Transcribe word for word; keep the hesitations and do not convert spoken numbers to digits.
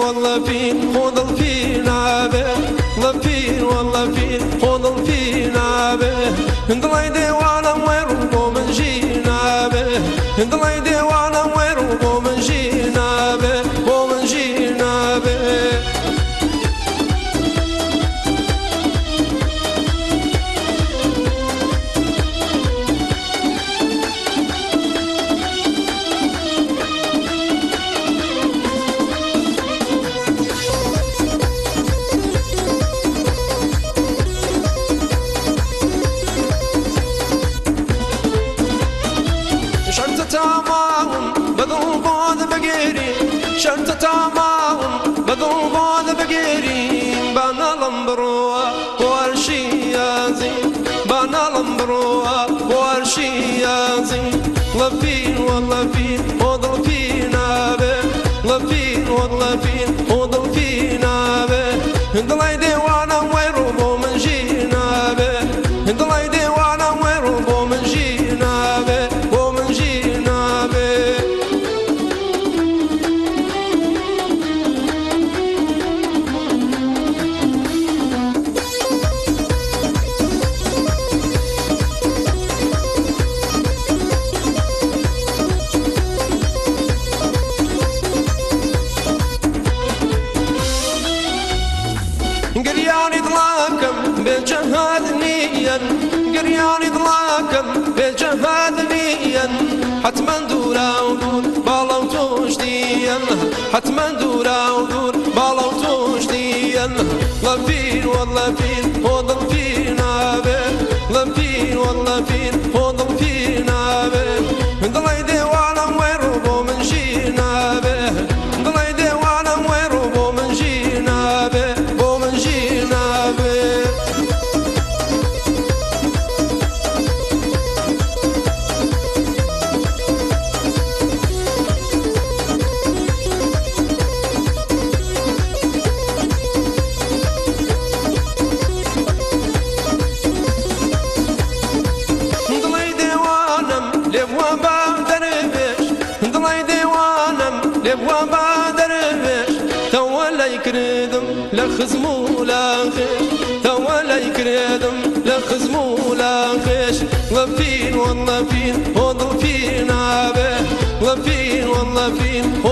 والله فين خذ الفينا به لفين والله فين خذ الفينا به انضلي ديوانا ويرقو من جينا به انضلي ديوانا ويرقو من جينا به ومن جينا به تمام بذوبان بقيري شرط تمام بذوبان بقيري بنا لمبروا ورشي يازين بنا لمبروا ورشي يازين لفين والله فين وضل فينا به لفين والله فين وضل فينا به انضلي ديوانا ويربو من جينا به انضلي ديوانا ويربو من جينا به قرياني ضلاكم بالجهاد نيا قرياني ضلاكم بالجهاد نيا حتما دورا ودور بالوتوش ديا حتما دورا ودور بالوتوش ديا لفين والله فين وضل فينا به لفين والله فين وضل فينا به انضلي ديوانا ويربو من جينا به انضلي ديوانا ويربو من جينا به يكردم لخزمو لاخش تولا يكردم لخزمو لاخش لفين والله فين وضل فينا به لفين والله فين